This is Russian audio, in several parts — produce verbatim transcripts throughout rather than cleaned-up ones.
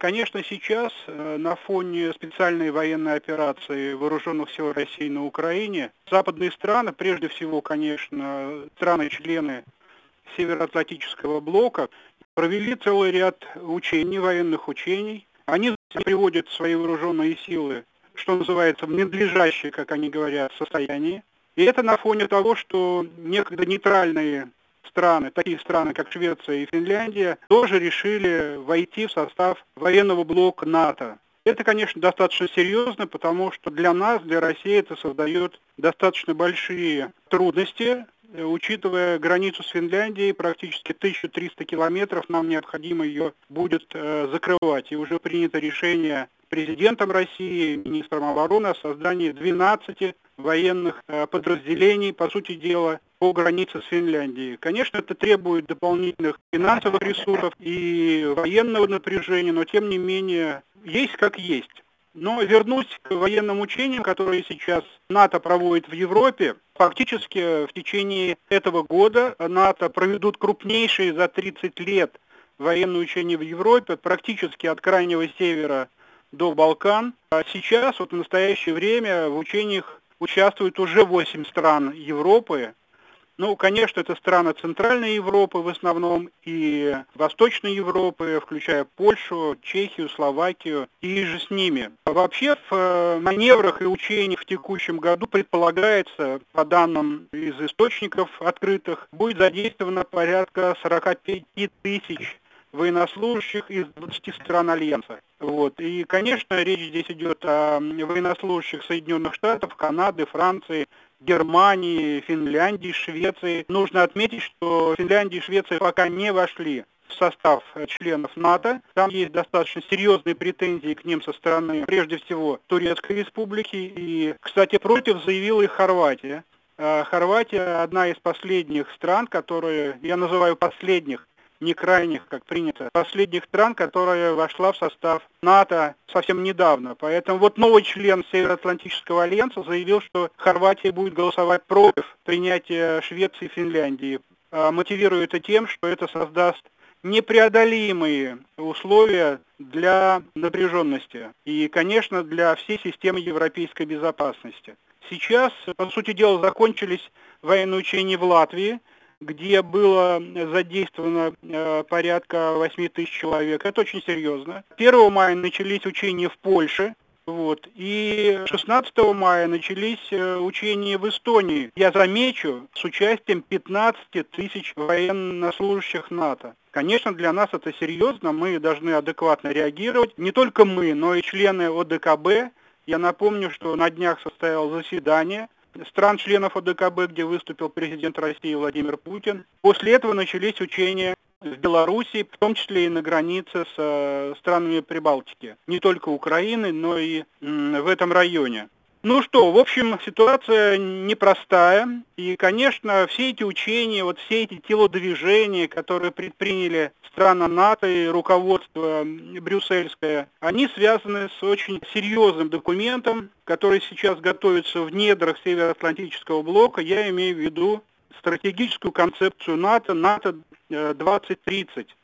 Конечно, сейчас э, на фоне специальной военной операции Вооруженных сил России на Украине западные страны, прежде всего, конечно, страны-члены Североатлантического блока, провели целый ряд учений, военных учений. Они приводят свои вооруженные силы, что называется, в надлежащее, как они говорят, состояние. И это на фоне того, что некогда нейтральные страны, такие страны, как Швеция и Финляндия, тоже решили войти в состав военного блока НАТО. Это, конечно, достаточно серьезно, потому что для нас, для России это создает достаточно большие трудности, учитывая границу с Финляндией, практически тысяча триста километров, нам необходимо ее будет э, закрывать. И уже принято решение президентом России, министром обороны о создании двенадцати военных э, подразделений, по сути дела, по границе с Финляндией. Конечно, это требует дополнительных финансовых ресурсов и военного напряжения, но тем не менее есть как есть. Но вернусь к военным учениям, которые сейчас НАТО проводит в Европе. Фактически в течение этого года НАТО проведут крупнейшие за тридцать лет военные учения в Европе, практически от крайнего севера до Балкан. А сейчас, вот в настоящее время, в учениях участвуют уже восемь стран Европы. Ну, конечно, это страны Центральной Европы в основном и Восточной Европы, включая Польшу, Чехию, Словакию и же с ними. Вообще в маневрах и учениях в текущем году предполагается, по данным из источников открытых, будет задействовано порядка сорок пять тысяч военнослужащих из двадцати стран Альянса. Вот. И, конечно, речь здесь идет о военнослужащих Соединенных Штатов, Канады, Франции, Германии, Финляндии, Швеции. Нужно отметить, что Финляндия и Швеция пока не вошли в состав членов НАТО. Там есть достаточно серьезные претензии к ним со стороны, прежде всего, Турецкой Республики. И, кстати, против заявила и Хорватия. Хорватия одна из последних стран, которые, я называю последних, не крайних, как принято, последних стран, которая вошла в состав НАТО совсем недавно. Поэтому вот новый член Североатлантического альянса заявил, что Хорватия будет голосовать против принятия Швеции и Финляндии. Мотивируя это тем, что это создаст непреодолимые условия для напряженности и, конечно, для всей системы европейской безопасности. Сейчас, по сути дела, закончились военные учения в Латвии, где было задействовано э, порядка восемь тысяч человек. Это очень серьезно. первого мая начались учения в Польше, вот, и шестнадцатого мая начались э, учения в Эстонии. Я замечу, с участием пятнадцати тысяч военнослужащих НАТО. Конечно, для нас это серьезно, мы должны адекватно реагировать. Не только мы, но и члены О Дэ Ка Бэ. Я напомню, что на днях состоялось заседание стран-членов О Дэ Ка Бэ, где выступил президент России Владимир Путин. После этого начались учения в Белоруссии, в том числе и на границе с странами Прибалтики. Не только Украины, но и в этом районе. Ну что, в общем, ситуация непростая. И, конечно, все эти учения, вот все эти телодвижения, которые предприняли страны НАТО и руководство брюссельское, они связаны с очень серьезным документом, который сейчас готовится в недрах Североатлантического блока. Я имею в виду стратегическую концепцию НАТО, НАТО двадцать тридцать.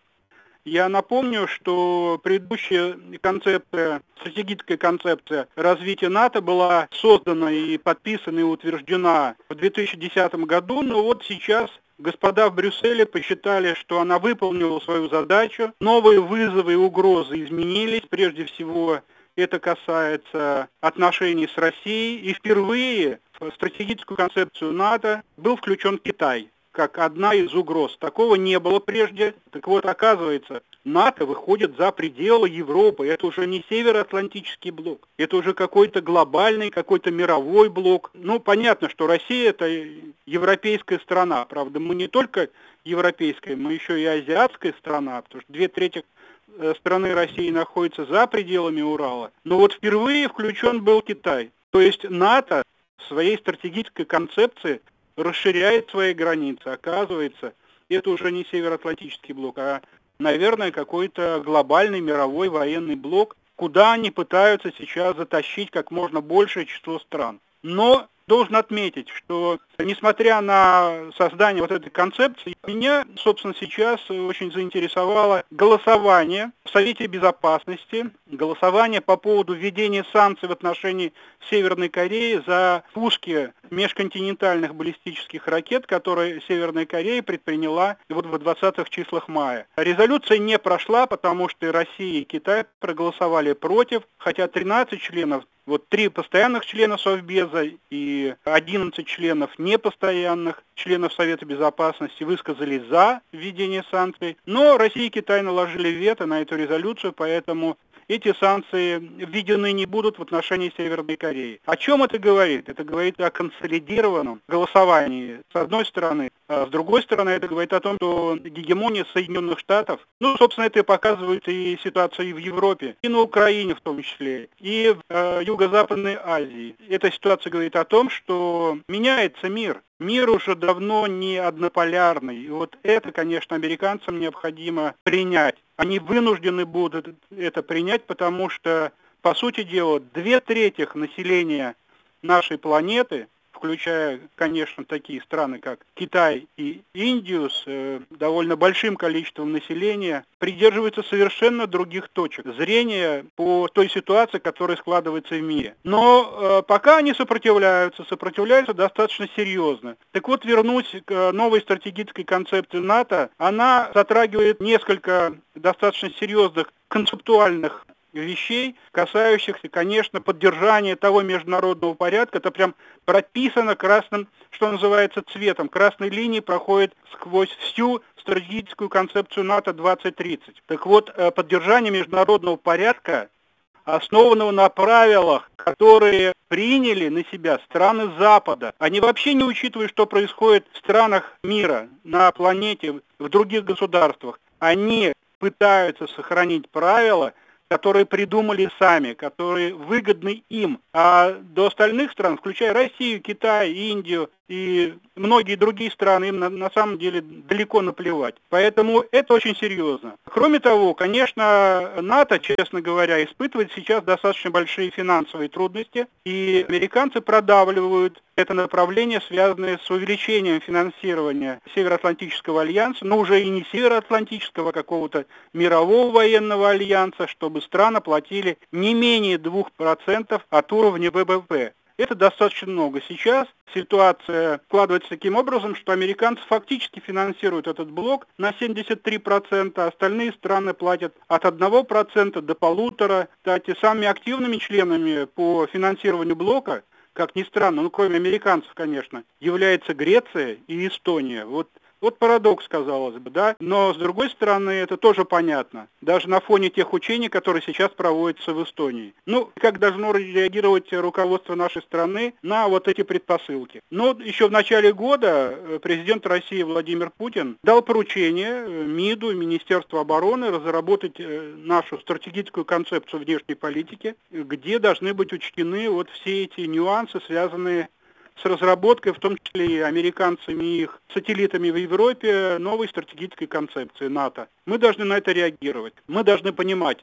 Я напомню, что предыдущая концепция, стратегическая концепция развития НАТО была создана и подписана и утверждена в две тысячи десятом году, но вот сейчас господа в Брюсселе посчитали, что она выполнила свою задачу. Новые вызовы и угрозы изменились, прежде всего это касается отношений с Россией, и впервые в стратегическую концепцию НАТО был включен Китай как одна из угроз. Такого не было прежде. Так вот, оказывается, НАТО выходит за пределы Европы. Это уже не Североатлантический блок. Это уже какой-то глобальный, какой-то мировой блок. Ну, понятно, что Россия – это европейская страна. Правда, мы не только европейская, мы еще и азиатская страна, потому что две трети страны России находятся за пределами Урала. Но вот впервые включен был Китай. То есть НАТО в своей стратегической концепции расширяет свои границы. Оказывается, это уже не Североатлантический блок, а, наверное, какой-то глобальный мировой военный блок, куда они пытаются сейчас затащить как можно большее число стран. Но должен отметить, что несмотря на создание вот этой концепции, меня, собственно, сейчас очень заинтересовало голосование в Совете Безопасности, голосование по поводу введения санкций в отношении Северной Кореи за пуски межконтинентальных баллистических ракет, которые Северная Корея предприняла вот в двадцатых числах мая. Резолюция не прошла, потому что и Россия, и Китай проголосовали против, хотя тринадцать членов, вот три постоянных члена Совбеза и одиннадцать членов непостоянных членов Совета Безопасности высказали за введение санкций, но Россия и Китай наложили вето на эту резолюцию, поэтому эти санкции введены не будут в отношении Северной Кореи. О чем это говорит? Это говорит о консолидированном голосовании с одной стороны, а с другой стороны это говорит о том, что гегемония Соединенных Штатов, ну, собственно, это показывает и ситуация и в Европе, и на Украине в том числе, и в э, Юго-Западной Азии. Эта ситуация говорит о том, что меняется мир. Мир уже давно не однополярный. И вот это, конечно, американцам необходимо принять. Они вынуждены будут это принять, потому что, по сути дела, две трети населения нашей планеты, включая, конечно, такие страны, как Китай и Индию с э, довольно большим количеством населения, придерживаются совершенно других точек зрения по той ситуации, которая складывается в мире. Но э, пока они сопротивляются, сопротивляются достаточно серьезно. Так вот, вернусь к новой стратегической концепции НАТО. Она затрагивает несколько достаточно серьезных концептуальных вещей, касающихся, конечно, поддержания того международного порядка. Это прям прописано красным, что называется, цветом. Красной линией проходит сквозь всю стратегическую концепцию НАТО двадцать тридцать. Так вот, поддержание международного порядка, основанного на правилах, которые приняли на себя страны Запада. Они вообще не учитывают, что происходит в странах мира, на планете, в других государствах. Они пытаются сохранить правила, которые придумали сами, которые выгодны им. А до остальных стран, включая Россию, Китай, Индию и многие другие страны, им на, на самом деле далеко наплевать. Поэтому это очень серьезно. Кроме того, конечно, НАТО, честно говоря, испытывает сейчас достаточно большие финансовые трудности, и американцы продавливают это направление, связанное с увеличением финансирования Североатлантического альянса, но уже и не Североатлантического, а какого-то мирового военного альянса, чтобы страны платили не менее двух процентов от уровня вэ вэ пэ. Это достаточно много. Сейчас ситуация складывается таким образом, что американцы фактически финансируют этот блок на семьдесят три процента, остальные страны платят от одного процента до полутора. Кстати, самыми активными членами по финансированию блока, как ни странно, ну кроме американцев, конечно, являются Греция и Эстония. Вот Вот парадокс, казалось бы, да, но с другой стороны это тоже понятно, даже на фоне тех учений, которые сейчас проводятся в Эстонии. Ну, как должно реагировать руководство нашей страны на вот эти предпосылки? Ну, еще в начале года президент России Владимир Путин дал поручение МИДу, Министерству обороны, разработать нашу стратегическую концепцию внешней политики, где должны быть учтены вот все эти нюансы, связанные с разработкой, в том числе и американцами и их сателлитами в Европе, новой стратегической концепции НАТО. Мы должны на это реагировать. Мы должны понимать,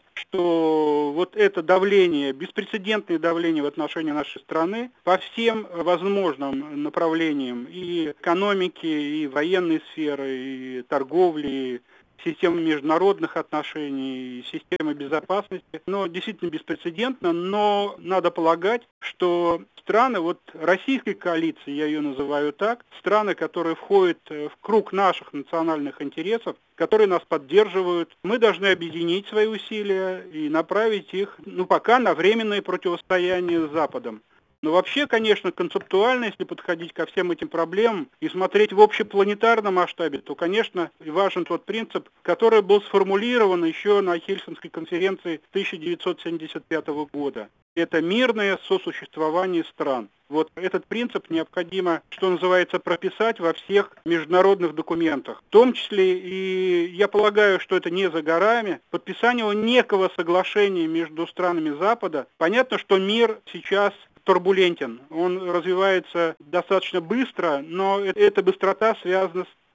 что вот это давление, беспрецедентное давление в отношении нашей страны по всем возможным направлениям и экономики, и военной сферы, и торговли, и системы международных отношений, системы безопасности, но действительно беспрецедентно, но надо полагать, что страны, вот российской коалиции, я ее называю так, страны, которые входят в круг наших национальных интересов, которые нас поддерживают, мы должны объединить свои усилия и направить их, ну, пока на временное противостояние с Западом. Но вообще, конечно, концептуально, если подходить ко всем этим проблемам и смотреть в общепланетарном масштабе, то, конечно, важен тот принцип, который был сформулирован еще на Хельсинской конференции тысяча девятьсот семьдесят пятого года. Это мирное сосуществование стран. Вот этот принцип необходимо, что называется, прописать во всех международных документах. В том числе, и я полагаю, что это не за горами, подписание некого соглашения между странами Запада. Понятно, что мир сейчас турбулентен, он развивается достаточно быстро, но эта быстрота связана с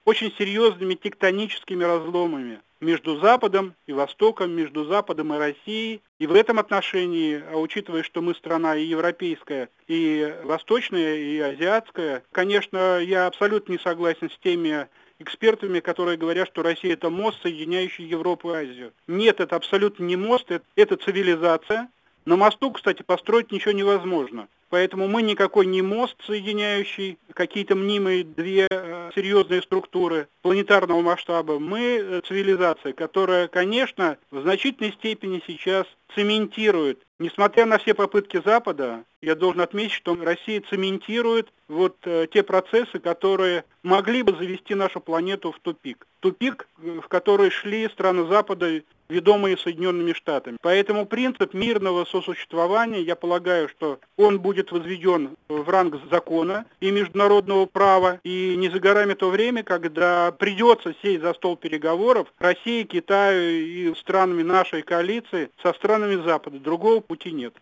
очень серьезными тектоническими разломами между Западом и Востоком, между Западом и Россией. И в этом отношении, а учитывая, что мы страна и европейская, и восточная, и азиатская, конечно, я абсолютно не согласен с теми экспертами, которые говорят, что Россия – это мост, соединяющий Европу и Азию. Нет, это абсолютно не мост, это, это цивилизация. На мосту, кстати, построить ничего невозможно. Поэтому мы никакой не мост, соединяющий какие-то мнимые две э, серьезные структуры планетарного масштаба. Мы э, цивилизация, которая, конечно, в значительной степени сейчас цементирует. Несмотря на все попытки Запада, я должен отметить, что Россия цементирует вот э, те процессы, которые могли бы завести нашу планету в тупик. Тупик, в который шли страны Запада, ведомые Соединенными Штатами. Поэтому принцип мирного сосуществования, я полагаю, что он будет возведен в ранг закона и международного права, и не за горами то время, когда придется сесть за стол переговоров России, Китаю и странами нашей коалиции со странами Запада. Другого пути нет.